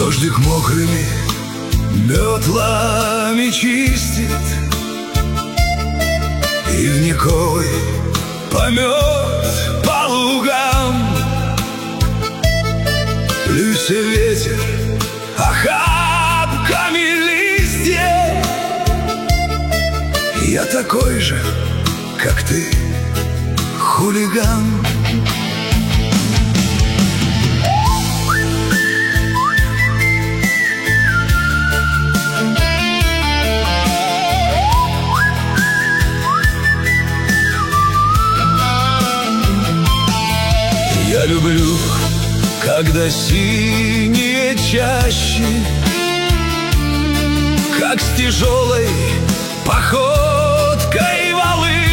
Дождик мокрыми метлами чистит, ивниковый помет по лугам. Плюся ветер охапками листьев. Я такой же, как ты, хулиган. Я люблю, когда синие чащи, как с тяжелой походкой валы,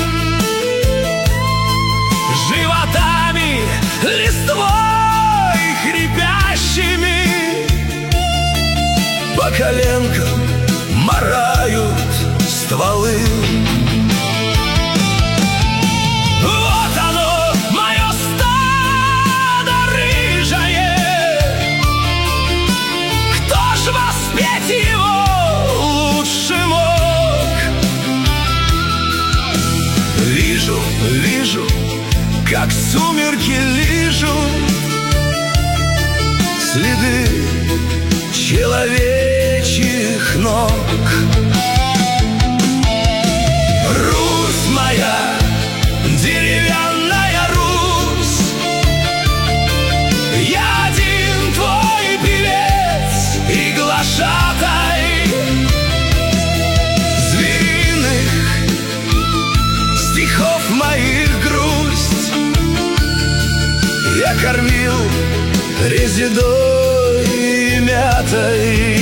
животами, листвой хрипящими, по коленкам марают стволы. Вижу, как сумерки лижут следы человечьих ног. Русь моя, деревянная Русь, я один твой певец и глашатай звериных стихов моих грусть. Я кормил резидой и мятой.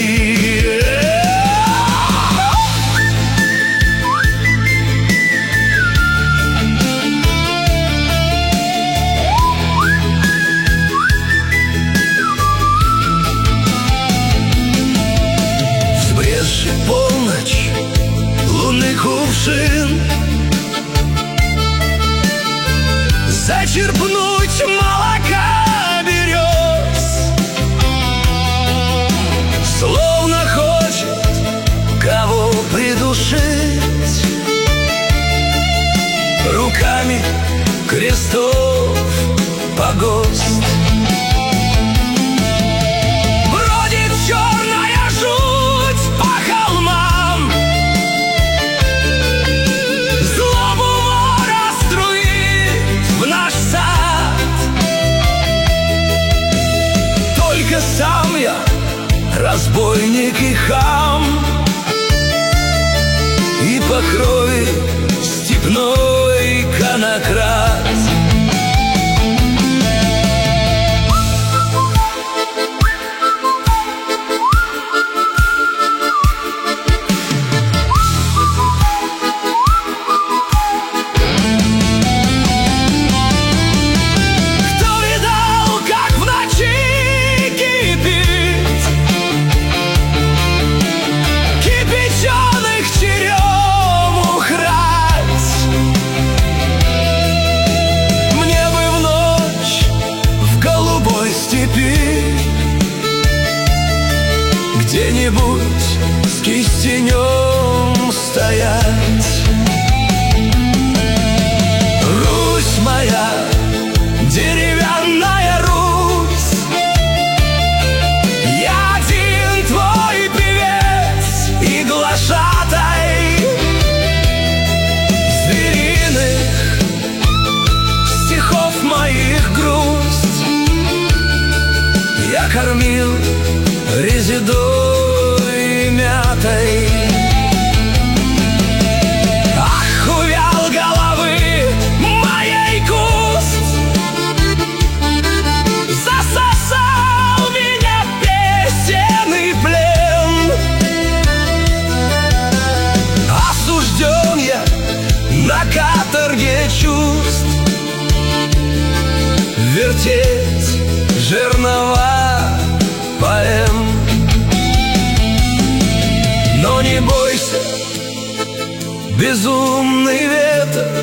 Сбрезжи полночь, лунный кувшин, зачерпнуть молока берез, словно хочет кого придушить руками крестов погост. Бродит черная жуть по холмам, злобу вора струит в наш сад. Только сам я разбойник и хам, и по крови степной конократ. Где-нибудь с кистенем стоять. Русь моя, деревянная Русь, я один твой певец и глашатай звериных стихов моих грусть. Я кормил резидой мятой. Ах, увял головы моей куст, засосал меня песенный плен. Осужден я на каторге чувств, вертеть жернова поэм. Но не бойся, безумный ветер,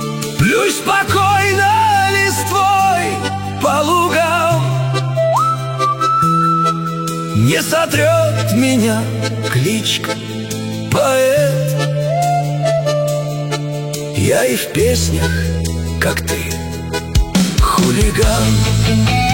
плюй спокойно листвой по лугам. не сотрет меня кличка поэт. Я и в песнях, как ты, хулиган.